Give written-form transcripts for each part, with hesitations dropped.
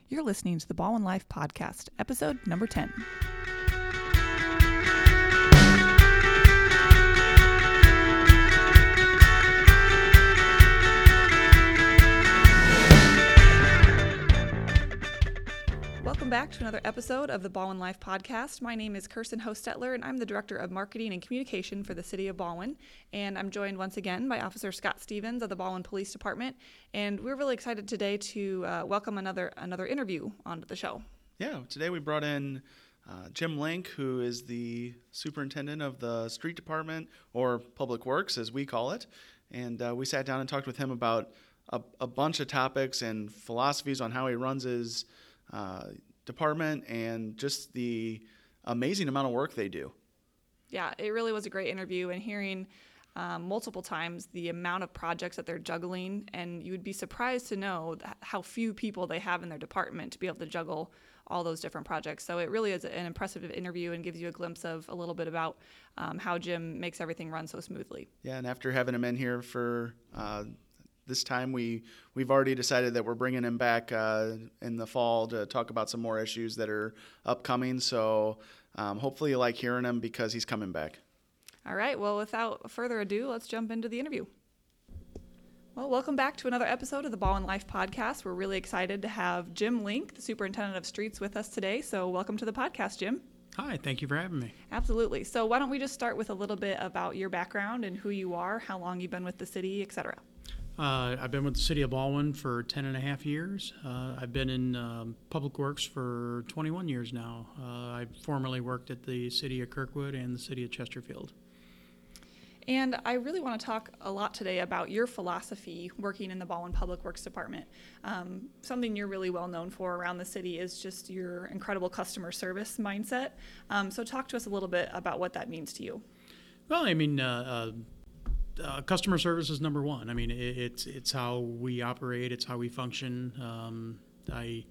You're listening to the Baldwin Life Podcast, episode number 10. Welcome back to another episode of the Baldwin Life Podcast. My name is Kirsten Hostetler, and I'm the Director of Marketing and Communication for the City of Baldwin. And I'm joined once again by Officer Scott Stevens of the Baldwin Police Department. And we're really excited today to welcome another interview onto the show. Yeah, today we brought in Jim Link, who is the superintendent of the street department, or Public Works as we call it. And we sat down and talked with him about a bunch of topics and philosophies on how he runs his department and just the amazing amount of work they do. Yeah, it really was a great interview, and hearing multiple times the amount of projects that they're juggling, and you would be surprised to know how few people they have in their department to be able to juggle all those different projects. So it really is an impressive interview and gives you a glimpse of a little bit about how Jim makes everything run so smoothly. Yeah, and after having him in here for this time, we've already decided that we're bringing him back in the fall to talk about some more issues that are upcoming. So hopefully you like hearing him because he's coming back. All right. Well, without further ado, let's jump into the interview. Well, welcome back to another episode of the Baldwin Life Podcast. We're really excited to have Jim Link, the Superintendent of Streets, with us today. So welcome to the podcast, Jim. Hi, thank you for having me. Absolutely. So why don't we just start with a little bit about your background and who you are, how long you've been with the city, et cetera. I've been with the City of Baldwin for 10 and a half years. I've been in Public Works for 21 years now. I formerly worked at the City of Kirkwood and the City of Chesterfield. And I really want to talk a lot today about your philosophy working in the Baldwin Public Works Department. Something you're really well known for around the city is just your incredible customer service mindset. So talk to us a little bit about what that means to you. Well, I mean, customer service is number one. I mean, it's how we operate. It's how we function. I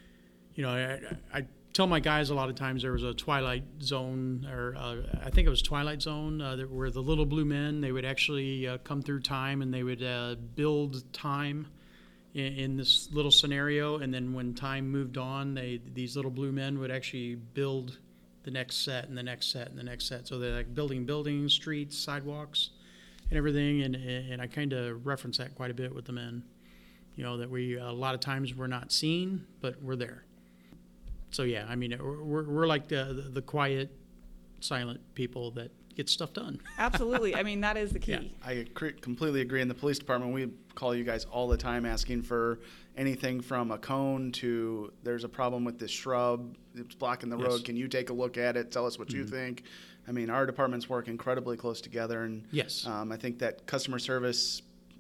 tell my guys a lot of times there was a Twilight Zone, or I think it was Twilight Zone, where the little blue men, they would actually come through time and they would build time in this little scenario. And then when time moved on, these little blue men would actually build the next set and the next set and the next set. So they're like building buildings, streets, sidewalks, and everything, and I kind of reference that quite a bit with the men, that we a lot of times we're not seen, but we're there. So yeah, I mean, we're like the quiet, silent people that get stuff done. Absolutely. I mean, that is the key. Yeah. I completely agree. In the police department, we call you guys all the time asking for anything from a cone to there's a problem with this shrub, it's blocking the road. Can you take a look at it? Tell us what you think. I mean, our departments work incredibly close together, and yes, I think that customer service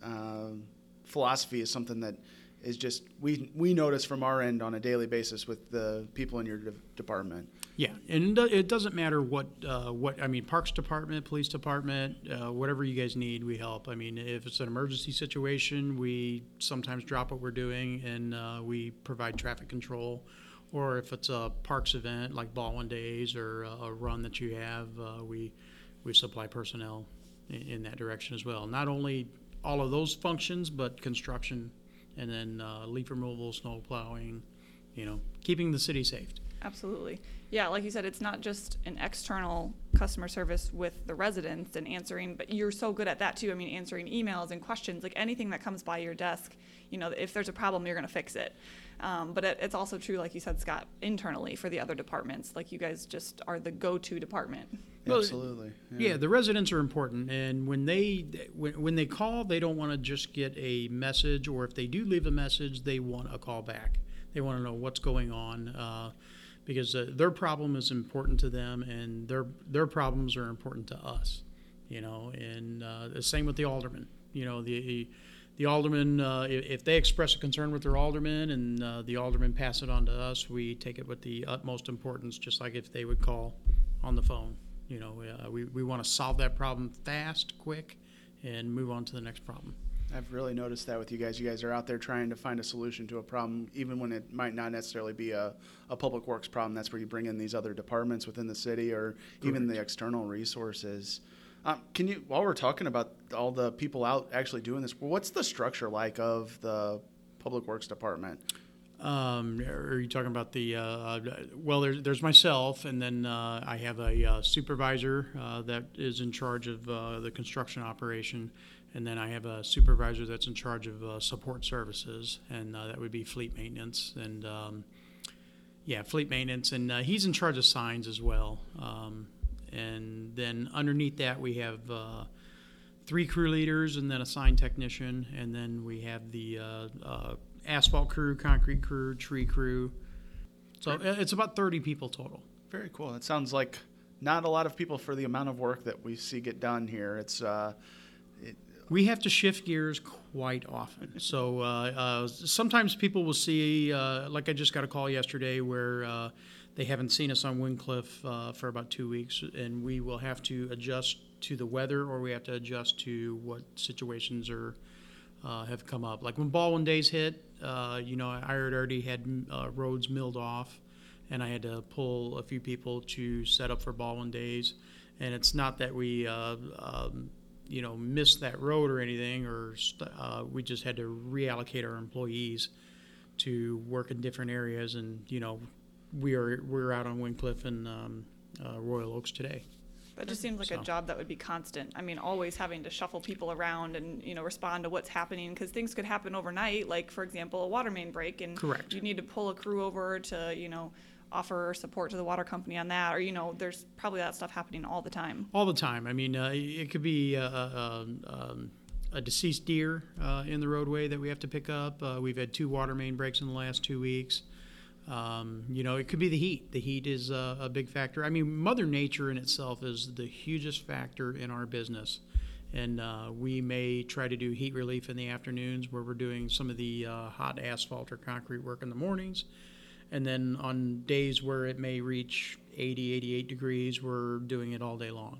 philosophy is something that is just we notice from our end on a daily basis with the people in your department. Yeah, and it doesn't matter what I mean, Parks Department, Police Department, whatever you guys need, we help. I mean, if it's an emergency situation, we sometimes drop what we're doing and we provide traffic control. Or if it's a parks event like Baldwin Days or a run that you have, we supply personnel in that direction as well. Not only all of those functions, but construction and then leaf removal, snow plowing, keeping the city safe. Absolutely. Yeah, like you said, it's not just an external customer service with the residents and answering, but you're so good at that too. I mean, answering emails and questions, like anything that comes by your desk, if there's a problem, you're going to fix it. But it's also true, like you said, Scott, internally for the other departments. Like you guys just are the go-to department. Well, absolutely. Yeah, the residents are important, and when they call, they don't want to just get a message, or if they do leave a message, they want a call back. They want to know what's going on. Because their problem is important to them, and their problems are important to us, and the same with the alderman. The alderman, if they express a concern with their alderman and the alderman pass it on to us, we take it with the utmost importance, just like if they would call on the phone. We want to solve that problem fast, quick, and move on to the next problem. I've really noticed that with you guys. You guys are out there trying to find a solution to a problem, even when it might not necessarily be a public works problem. That's where you bring in these other departments within the city or even the external resources. Can you, while we're talking about all the people out actually doing this, what's the structure like of the public works department? Are you talking about the? Well, there's myself, and then I have a supervisor that is in charge of the construction operation, and then I have a supervisor that's in charge of support services, and that would be fleet maintenance and fleet maintenance, and he's in charge of signs as well. And then underneath that, we have 3 crew leaders, and then a sign technician, and then we have the asphalt crew, concrete crew, tree crew. So it's about 30 people total. Very cool. It sounds like not a lot of people for the amount of work that we see get done here. It's we have to shift gears quite often. So sometimes people will see, like I just got a call yesterday where they haven't seen us on Windcliff for about 2 weeks, and we will have to adjust to the weather, or we have to adjust to what situations have come up. Like when Baldwin Days hit, I already had roads milled off, and I had to pull a few people to set up for Baldwin Days. And it's not that we, missed that road or anything, or we just had to reallocate our employees to work in different areas. And we're out on Windcliff and Royal Oaks today. That just seems like a job that would be constant. I mean, always having to shuffle people around and, respond to what's happening, because things could happen overnight, like, for example, a water main break, and correct. You need to pull a crew over to, offer support to the water company on that, or, there's probably that stuff happening all the time. All the time. I mean, it could be a deceased deer in the roadway that we have to pick up. We've had 2 water main breaks in the last 2 weeks. It could be the heat. The heat is a big factor. I mean, Mother Nature in itself is the hugest factor in our business. And we may try to do heat relief in the afternoons, where we're doing some of the hot asphalt or concrete work in the mornings. And then on days where it may reach 80, 88 degrees, we're doing it all day long,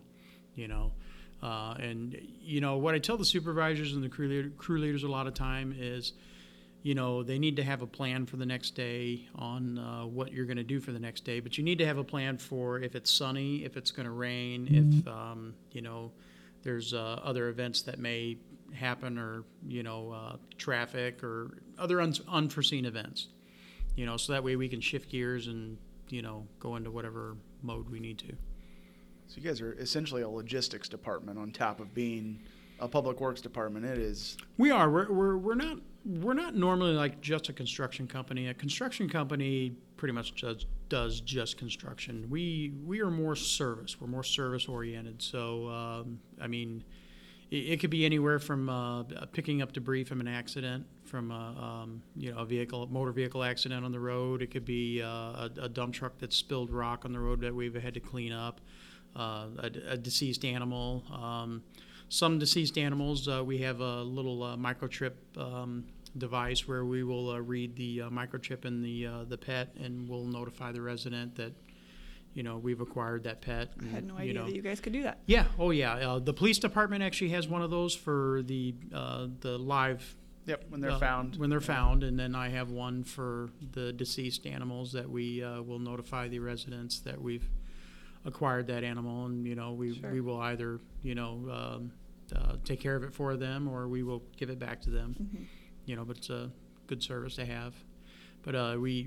what I tell the supervisors and the crew leaders a lot of time is, they need to have a plan for the next day on what you're going to do for the next day. But you need to have a plan for if it's sunny, if it's going to rain, if, there's other events that may happen, or, traffic or other unforeseen events. So that way we can shift gears and, go into whatever mode we need to. So you guys are essentially a logistics department on top of being a public works department. It is. We are. We're not normally like just a construction company. A construction company pretty much does just construction. We are more service. We're more service oriented. So it could be anywhere from picking up debris from an accident, from a motor vehicle accident on the road. It could be a dump truck that spilled rock on the road that we've had to clean up. A deceased animal. Some deceased animals, we have a little microchip device where we will read the microchip in the pet, and we'll notify the resident that we've acquired that pet. I had no idea that you guys could do that. Yeah. Oh, yeah. The police department actually has one of those for the live. Yep, when they're found. When they're found, and then I have one for the deceased animals that we will notify the residents that we've acquired that animal, and we will either take care of it for them, or we will give it back to them. Mm-hmm. But it's a good service to have. But we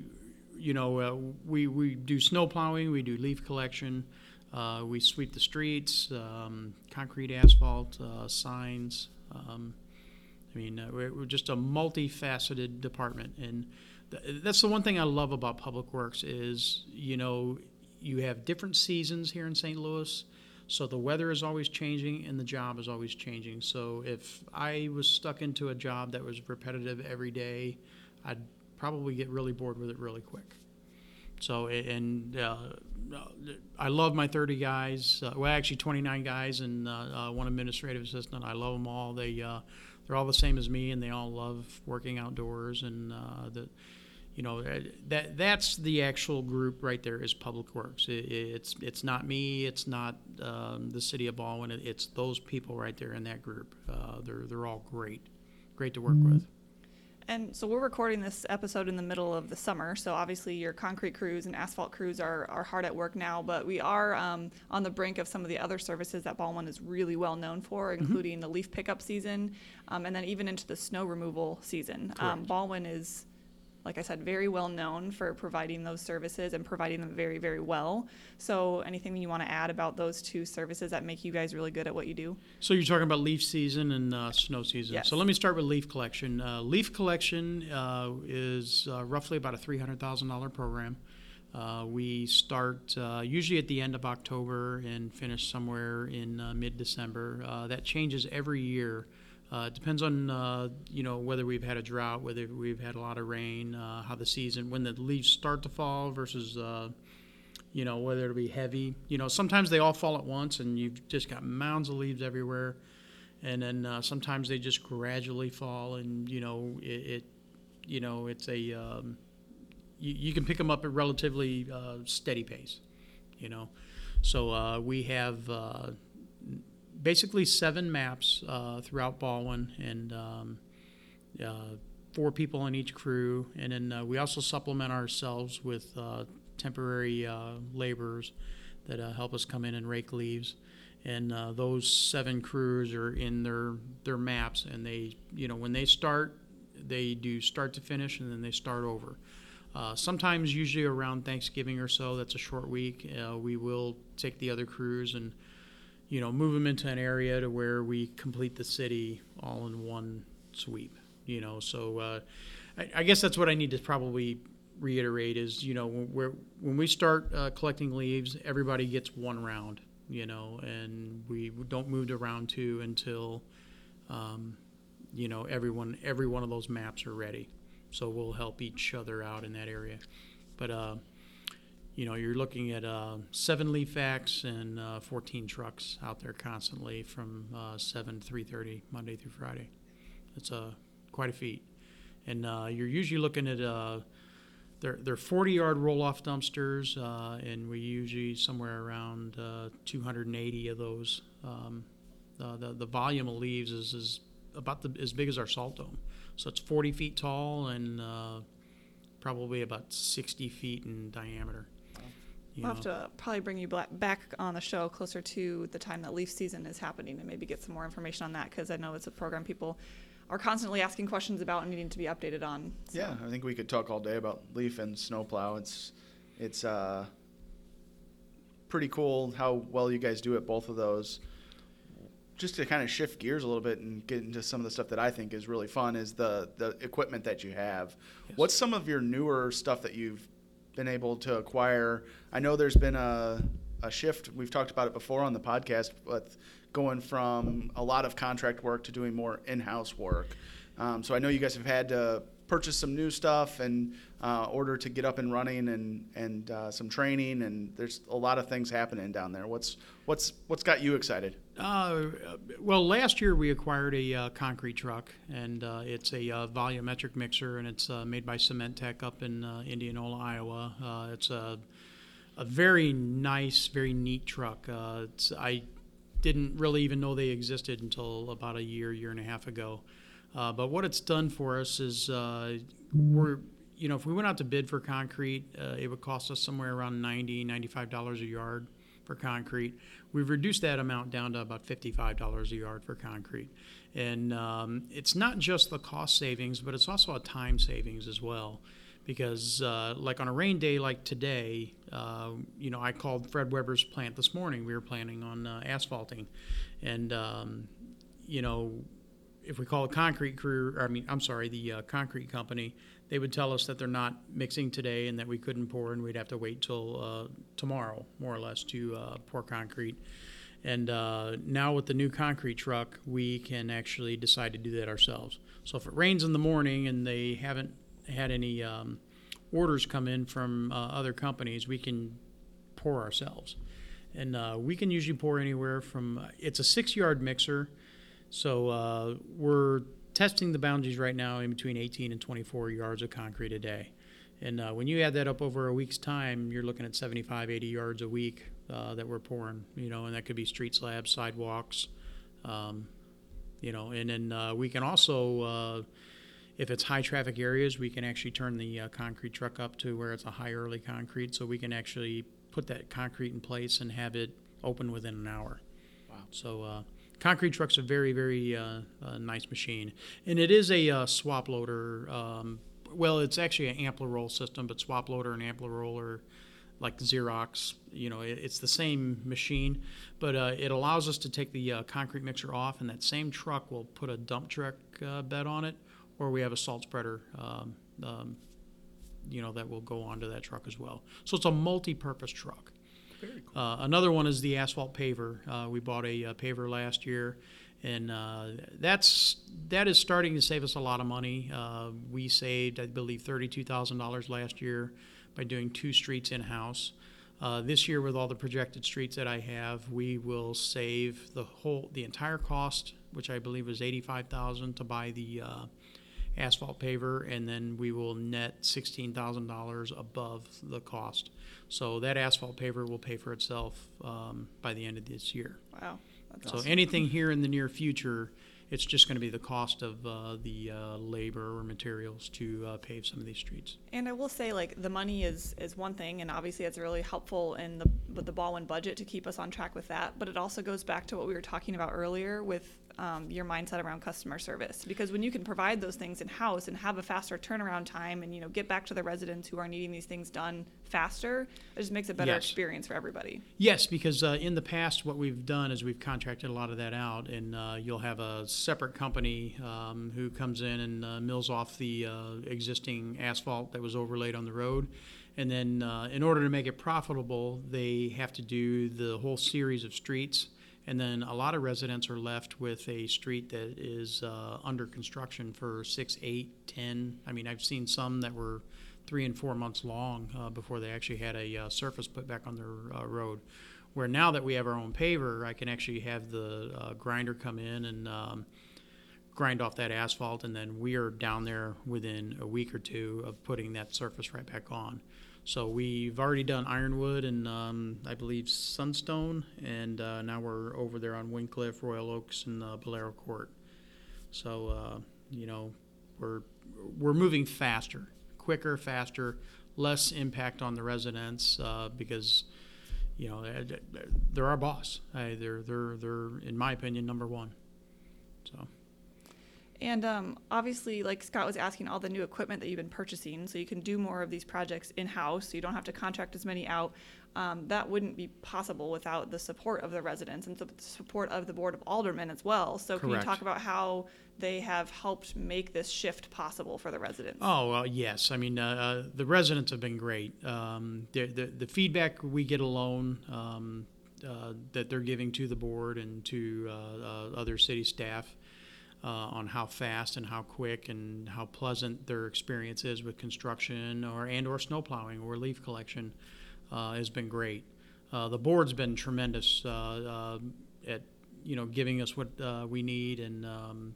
do snow plowing, we do leaf collection, we sweep the streets, concrete, asphalt, signs. We're just a multifaceted department, and that's the one thing I love about Public Works is you have different seasons here in St. Louis, so the weather is always changing and the job is always changing. So if I was stuck into a job that was repetitive every day, I'd probably get really bored with it really quick. So, I love my 30 guys, actually 29 guys and one administrative assistant. I love them all. They're all the same as me, and they all love working outdoors, and that's the actual group right there is Public Works. It's not me. It's not the city of Baldwin. It's those people right there in that group. They're all great to work with. And so we're recording this episode in the middle of the summer, so obviously your concrete crews and asphalt crews are hard at work now, but we are on the brink of some of the other services that Baldwin is really well known for, including the leaf pickup season, and then even into the snow removal season. Baldwin is like I said, very well known for providing those services and providing them very, very well. So anything you want to add about those two services that make you guys really good at what you do? So you're talking about leaf season and snow season. Yes. So let me start with leaf collection. Leaf collection is roughly about a $300,000 program. We start usually at the end of October and finish somewhere in mid-December. That changes every year. It depends on whether we've had a drought, whether we've had a lot of rain, how the season, when the leaves start to fall versus whether it'll be heavy. Sometimes they all fall at once and you've just got mounds of leaves everywhere, and then sometimes they just gradually fall, and it's a you can pick them up at relatively steady pace. So we have basically 7 maps throughout Baldwin, and 4 people on each crew, and then we also supplement ourselves with temporary laborers that help us come in and rake leaves. And those 7 crews are in their maps, and they, when they start, they do start to finish, and then they start over. Sometimes, usually around Thanksgiving or so, that's a short week, we will take the other crews and move them into an area to where we complete the city all in one sweep. So I guess that's what I need to probably reiterate is, when we start collecting leaves, everybody gets one round, and we don't move to round 2 until, every one of those maps are ready. So we'll help each other out in that area. But, you're looking at 7 leaf vacs and 14 trucks out there constantly from 7 to 3:30 Monday through Friday. It's quite a feat. And you're usually looking at they're 40-yard roll-off dumpsters, and we usually somewhere around 280 of those. The volume of leaves is about as big as our salt dome. So it's 40 feet tall and probably about 60 feet in diameter. We'll have to probably bring you back on the show closer to the time that leaf season is happening and maybe get some more information on that, because I know it's a program people are constantly asking questions about and needing to be updated on. So. Yeah, I think we could talk all day about leaf and snowplow. It's pretty cool how well you guys do at both of those. Just to kind of shift gears a little bit and get into some of the stuff that I think is really fun is the equipment that you have. Yes. What's some of your newer stuff that you've been able to acquire? I know there's been a shift. We've talked about it before on the podcast, but going from a lot of contract work to doing more in-house work. So I know you guys have had to purchase some new stuff in order to get up and running and some training, and there's a lot of things happening down there. What's got you excited? Well, last year we acquired a concrete truck, and it's a volumetric mixer, and it's made by Cement Tech up in Indianola, Iowa. It's a very nice, very neat truck. I didn't really even know they existed until about a year and a half ago. But what it's done for us is if we went out to bid for concrete, it would cost us somewhere around $90, $95 a yard for concrete. We've reduced that amount down to about $55 a yard for concrete. And it's not just the cost savings, but it's also a time savings as well. Because like on a rain day like today, I called Fred Weber's plant this morning. We were planning on asphalting. And, if we call a concrete crew, the concrete company, they would tell us that they're not mixing today and that we couldn't pour, and we'd have to wait till tomorrow, more or less, to pour concrete. And now with the new concrete truck, we can actually decide to do that ourselves. So if it rains in the morning and they haven't had any orders come in from other companies, we can pour ourselves. And we can usually pour anywhere from, it's a 6-yard mixer. So we're testing the boundaries right now in between 18 and 24 yards of concrete a day. And when you add that up over a week's time, you're looking at 75, 80 yards a week that we're pouring, and that could be street slabs, sidewalks, and then we can also, if it's high traffic areas, we can actually turn the concrete truck up to where it's a high early concrete, so we can actually put that concrete in place and have it open within an hour. Wow. So concrete truck's a very, very nice machine. And it is a swap loader. Well, it's actually an Ampliroll system, but swap loader and Ampliroll are like Xerox. It's the same machine, but it allows us to take the concrete mixer off, and that same truck will put a dump truck bed on it, or we have a salt spreader, that will go onto that truck as well. So it's a multi-purpose truck. Very cool. Another one is the asphalt paver. We bought a paver last year, and that is starting to save us a lot of money. We saved, I believe, $32,000 last year by doing 2 streets in-house. This year, with all the projected streets that I have, we will save the entire cost, which I believe was $85,000 to buy the asphalt paver, and then we will net $16,000 above the cost. So that asphalt paver will pay for itself by the end of this year. Wow. That's So awesome. anything here in the near future, it's just going to be the cost of the labor or materials to pave some of these streets. And I will say, like, the money is one thing, and obviously it's really helpful with the Baldwin budget to keep us on track with that. But it also goes back to what we were talking about earlier with your mindset around customer service. Because when you can provide those things in house and have a faster turnaround time, and get back to the residents who are needing these things done faster, it just makes a better Yes. experience for everybody. Yes, because in the past, what we've done is we've contracted a lot of that out, and you'll have a separate company who comes in and mills off the existing asphalt that was overlaid on the road. And then in order to make it profitable, they have to do the whole series of streets. And then a lot of residents are left with a street that is under construction for 6, 8, 10. I mean, I've seen some that were 3 and 4 months long before they actually had a surface put back on their road. Where now that we have our own paver, I can actually have the grinder come in and grind off that asphalt, and then we are down there within a week or two of putting that surface right back on. So we've already done Ironwood and I believe Sunstone, and now we're over there on Wincliffe, Royal Oaks, and Bolero Court. So we're moving faster, quicker, faster, less impact on the residents because they're our boss. They're in my opinion number one. So. And obviously, like Scott was asking, all the new equipment that you've been purchasing, so you can do more of these projects in-house, so you don't have to contract as many out. That wouldn't be possible without the support of the residents and the support of the Board of Aldermen as well. So can you Correct. talk about how they have helped make this shift possible for the residents? Oh, well, yes. I mean, the residents have been great. The feedback we get alone that they're giving to the board and to other city staff on how fast and how quick and how pleasant their experience is with construction or snow plowing or leaf collection has been great. The board's been tremendous at giving us what we need and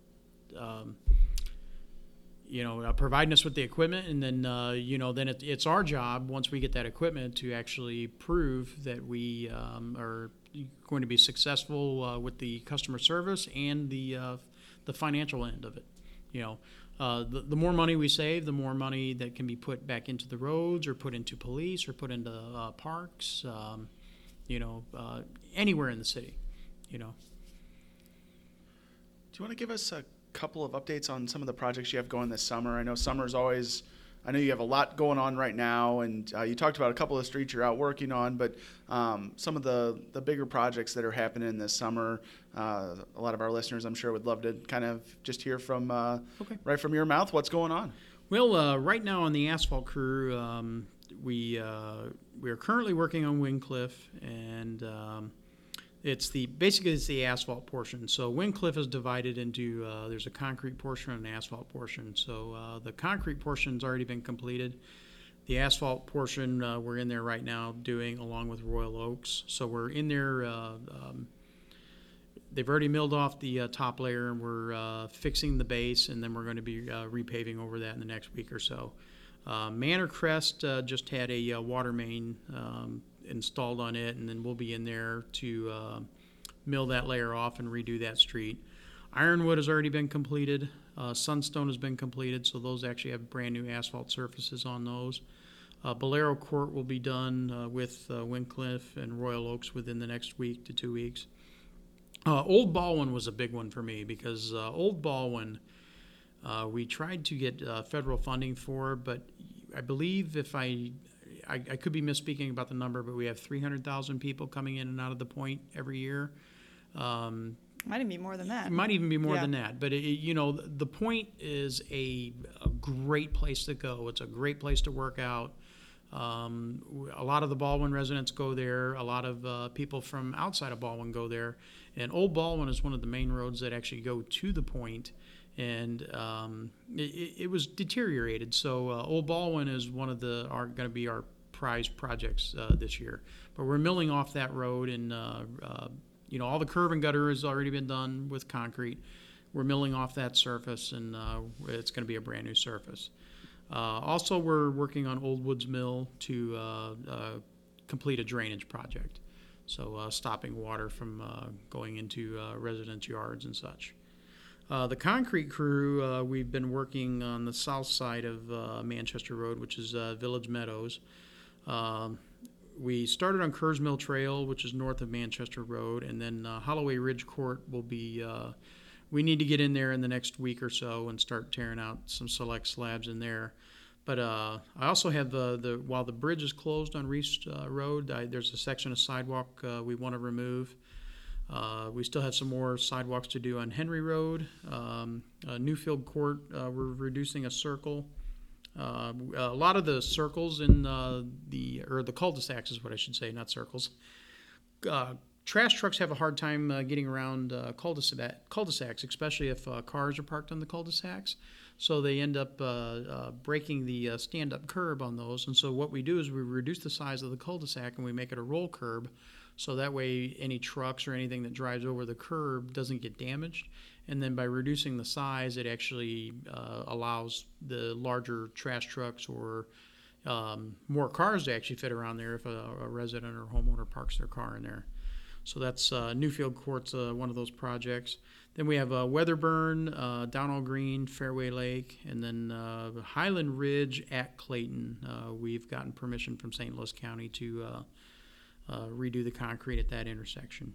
providing us with the equipment, and then then it's our job once we get that equipment to actually prove that we are going to be successful with the customer service and the financial end of it. The more money we save, the more money that can be put back into the roads or put into police or put into parks, anywhere in the city. Do you want to give us a couple of updates on some of the projects you have going this summer? I know summer's always, I know you have a lot going on right now, and you talked about a couple of streets you're out working on, but some of the bigger projects that are happening this summer, a lot of our listeners, I'm sure, would love to kind of just hear from right from your mouth what's going on. Well, right now on the asphalt crew, we are currently working on Wincliffe, and it's the asphalt portion. So Wincliffe is divided into there's a concrete portion and an asphalt portion. So the concrete portion's already been completed. The asphalt portion we're in there right now doing along with Royal Oaks. So we're in there. They've already milled off the top layer, and we're fixing the base, and then we're going to be repaving over that in the next week or so. Manor Crest just had a water main installed on it, and then we'll be in there to mill that layer off and redo that street. Ironwood has already been completed. Sunstone has been completed, so those actually have brand new asphalt surfaces on those. Bolero Court will be done with Wincliffe and Royal Oaks within the next week to 2 weeks. Old Baldwin was a big one for me because Old Baldwin, We tried to get federal funding for, but I believe if I could be misspeaking about the number, but we have 300,000 people coming in and out of the point every year. Might even be more than that. It might even be more Yeah. than that, but the point is a great place to go. It's a great place to work out. A lot of the Baldwin residents go there. A lot of people from outside of Baldwin go there. And Old Baldwin is one of the main roads that actually go to the point. And it was deteriorated. So Old Baldwin is one of going to be our prize projects this year. But we're milling off that road, and all the curb and gutter has already been done with concrete. We're milling off that surface, and it's going to be a brand new surface. Also, we're working on Old Woods Mill to complete a drainage project, so stopping water from going into residents' yards and such. The concrete crew, we've been working on the south side of Manchester Road, which is Village Meadows. We started on Kerrs Mill Trail, which is north of Manchester Road, and then Holloway Ridge Court will be, we need to get in there in the next week or so and start tearing out some select slabs in there. But I also have while the bridge is closed on Reese Road, there's a section of sidewalk we want to remove. We still have some more sidewalks to do on Henry Road. Newfield Court, we're reducing a circle. A lot of the circles in the cul-de-sacs is what I should say, not circles. Trash trucks have a hard time getting around cul-de-sacs, especially if cars are parked on the cul-de-sacs. So they end up breaking the stand-up curb on those. And so what we do is we reduce the size of the cul-de-sac and we make it a roll curb. So that way any trucks or anything that drives over the curb doesn't get damaged. And then by reducing the size, it actually allows the larger trash trucks or more cars to actually fit around there if a resident or homeowner parks their car in there. So that's Newfield Court's one of those projects. Then we have Weatherburn, Downall Green, Fairway Lake, and then Highland Ridge at Clayton. We've gotten permission from St. Louis County to redo the concrete at that intersection.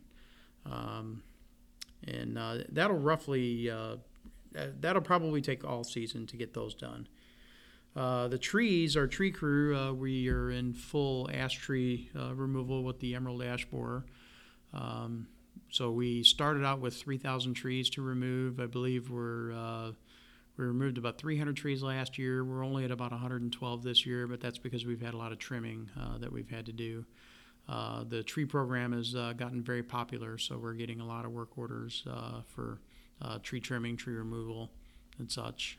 And that'll probably take all season to get those done. The trees, our tree crew, we are in full ash tree removal with the Emerald Ash Borer. So we started out with 3,000 trees to remove. I believe we removed about 300 trees last year. We're only at about 112 this year, but that's because we've had a lot of trimming that we've had to do. The tree program has gotten very popular, so we're getting a lot of work orders for tree trimming, tree removal, and such.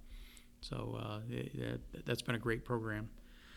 That's been a great program.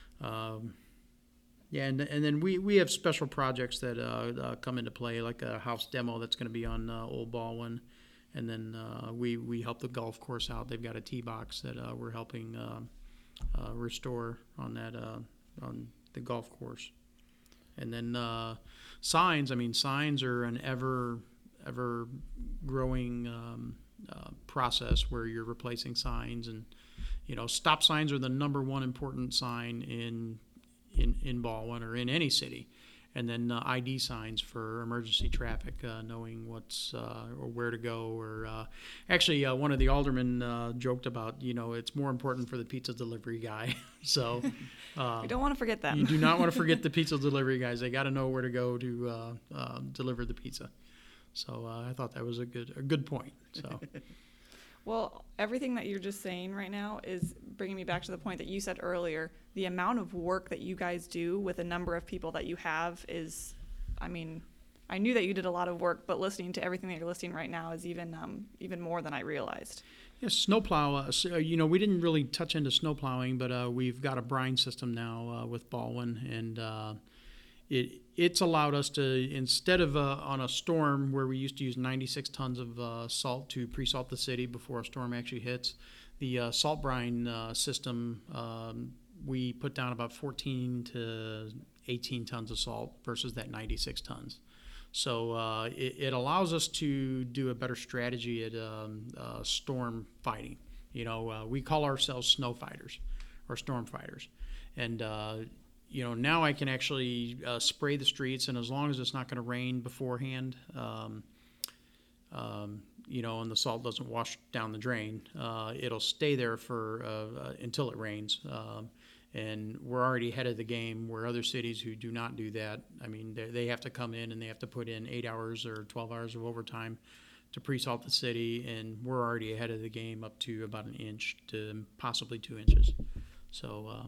And then we have special projects that come into play, like a house demo that's going to be on Old Baldwin, and then we help the golf course out. They've got a tee box that we're helping restore on that on the golf course. And then signs. I mean, signs are an ever growing process where you're replacing signs, and stop signs are the number one important sign in Baldwin or in any city. And then ID signs for emergency traffic, knowing what's or where to go. Or actually, one of the aldermen joked about, it's more important for the pizza delivery guy. So We don't want to forget them. You do not want to forget the pizza delivery guys. They got to know where to go to deliver the pizza. So I thought that was a good point. So. Well, everything that you're just saying right now is bringing me back to the point that you said earlier. The amount of work that you guys do with the number of people that you have is, I mean, I knew that you did a lot of work, but listening to everything that you're listing right now is even more than I realized. Yes, snowplow. We didn't really touch into snowplowing, but we've got a brine system now with Baldwin, and it's allowed us to, instead of on a storm where we used to use 96 tons of salt to pre-salt the city before a storm actually hits, the salt brine system, we put down about 14 to 18 tons of salt versus that 96 tons. So it allows us to do a better strategy at storm fighting. We call ourselves snow fighters or storm fighters. And now I can actually spray the streets, and as long as it's not going to rain beforehand, and the salt doesn't wash down the drain. It'll stay there for until it rains. And we're already ahead of the game where other cities who do not do that, I mean, they have to come in and they have to put in 8 hours or 12 hours of overtime to pre-salt the city, and we're already ahead of the game up to about an inch to possibly 2 inches. So,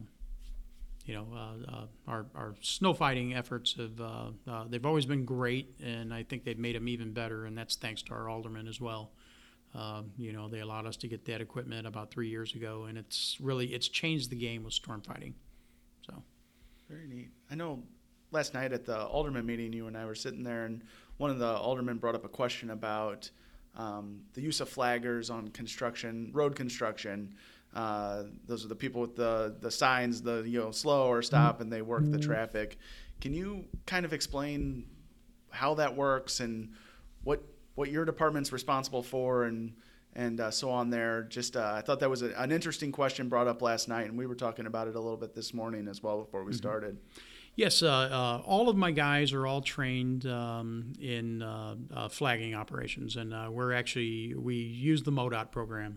our snow fighting efforts they've always been great, and I think they've made them even better, and that's thanks to our aldermen as well. They allowed us to get that equipment about 3 years ago, and it's changed the game with storm fighting. So, very neat. I know last night at the alderman meeting, you and I were sitting there, and one of the aldermen brought up a question about the use of flaggers on road construction. Those are the people with the signs, slow or stop, and they work the traffic. Can you kind of explain how that works and what your department's responsible for and so on there? Just I thought that was an interesting question brought up last night, and we were talking about it a little bit this morning as well before we started. Yes, all of my guys are all trained in flagging operations, and we use the MoDOT program,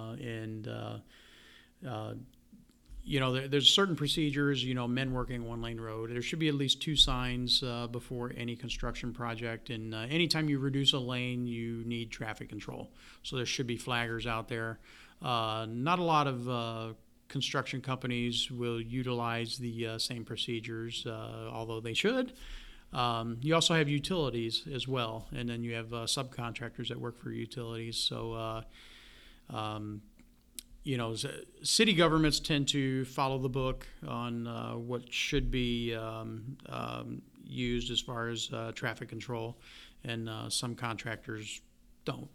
there's certain procedures, men working one-lane road. There should be at least 2 signs before any construction project, and anytime you reduce a lane, you need traffic control. So there should be flaggers out there. Not a lot of construction companies will utilize the same procedures, although they should. You also have utilities as well, and then you have subcontractors that work for utilities. So, city governments tend to follow the book on what should be used as far as traffic control, and some contractors don't.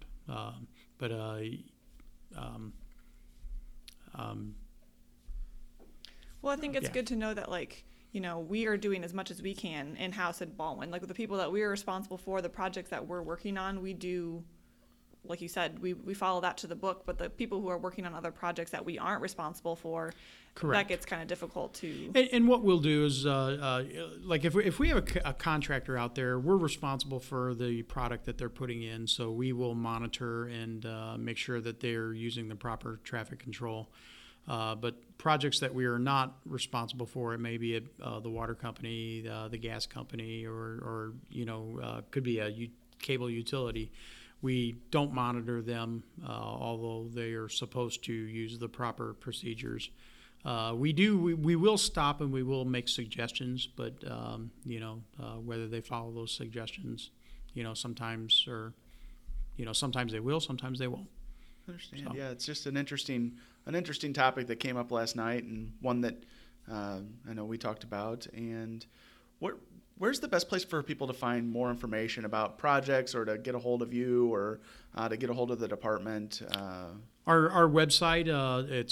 Well, I think it's good to know that, we are doing as much as we can in-house at Baldwin. Like, with the people that we are responsible for, the projects that we're working on, we do, like you said, we follow that to the book. But the people who are working on other projects that we aren't responsible for, correct, that gets kind of difficult to. And what we'll do is, if we have a contractor out there, we're responsible for the product that they're putting in. So we will monitor and make sure that they're using the proper traffic control. But projects that we are not responsible for, it may be the water company, the gas company, or could be a cable utility. We don't monitor them, although they are supposed to use the proper procedures. We will stop and we will make suggestions, but whether they follow those suggestions, sometimes they will, sometimes they won't. Understand. So. Yeah, it's just an interesting topic that came up last night, and one that I know we talked about. And where's the best place for people to find more information about projects, or to get a hold of you, or to get a hold of the department? Our website, it's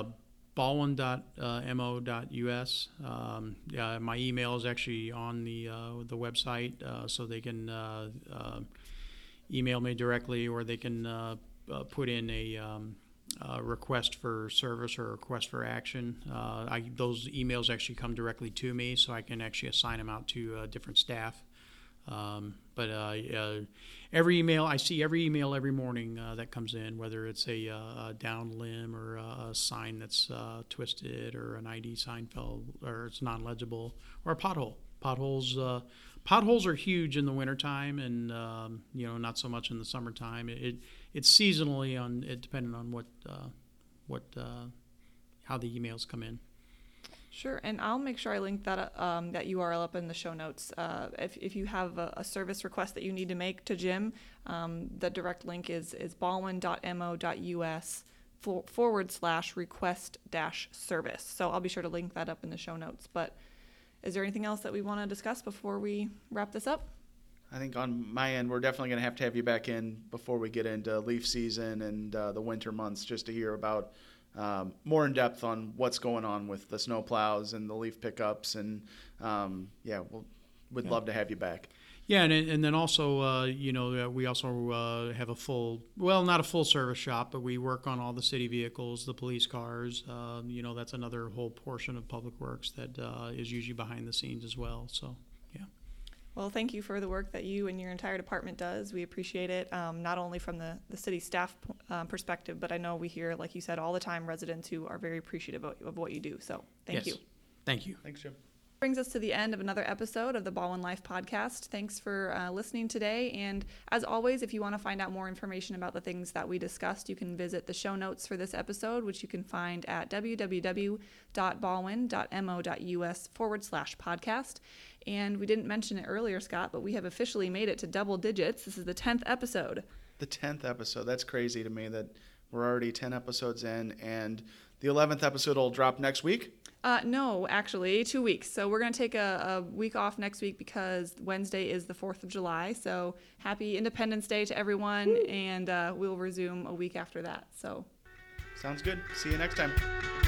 baldwin.mo.us. My email is actually on the website, so they can email me directly, or they can put in a request for service or request for action. Those emails actually come directly to me, so I can actually assign them out to different staff. Every email, I see every email every morning that comes in, whether it's a down limb or a sign that's twisted, or an ID sign fell, or it's non-legible, or a pothole. Potholes are huge in the wintertime, and not so much in the summertime. It's seasonally depending on how the emails come in. Sure, and I'll make sure I link that URL up in the show notes. If you have a service request that you need to make to Jim, the direct link is baldwin.mo.us /request-service. So I'll be sure to link that up in the show notes. But is there anything else that we want to discuss before we wrap this up? I think on my end, we're definitely going to have you back in before we get into leaf season and the winter months, just to hear about more in depth on what's going on with the snow plows and the leaf pickups. And we'd love to have you back. Yeah, and then also, we also have not a full service shop, but we work on all the city vehicles, the police cars. That's another whole portion of Public Works that is usually behind the scenes as well. So, yeah. Well, thank you for the work that you and your entire department does. We appreciate it, not only from the city staff perspective, but I know we hear, like you said, all the time residents who are very appreciative of what you do. So thank you. Thank you. Thanks, Jim. Brings us to the end of another episode of the Baldwin Life podcast. Thanks for listening today. And as always, if you want to find out more information about the things that we discussed, you can visit the show notes for this episode, which you can find at www.baldwin.mo.us/podcast. And we didn't mention it earlier, Scott, but we have officially made it to double digits. This is the 10th episode. The 10th episode. That's crazy to me that we're already 10 episodes in, and the 11th episode will drop next week. No, actually, 2 weeks. So we're going to take a week off next week because Wednesday is the 4th of July. So happy Independence Day to everyone, and we'll resume a week after that. So Sounds good. See you next time.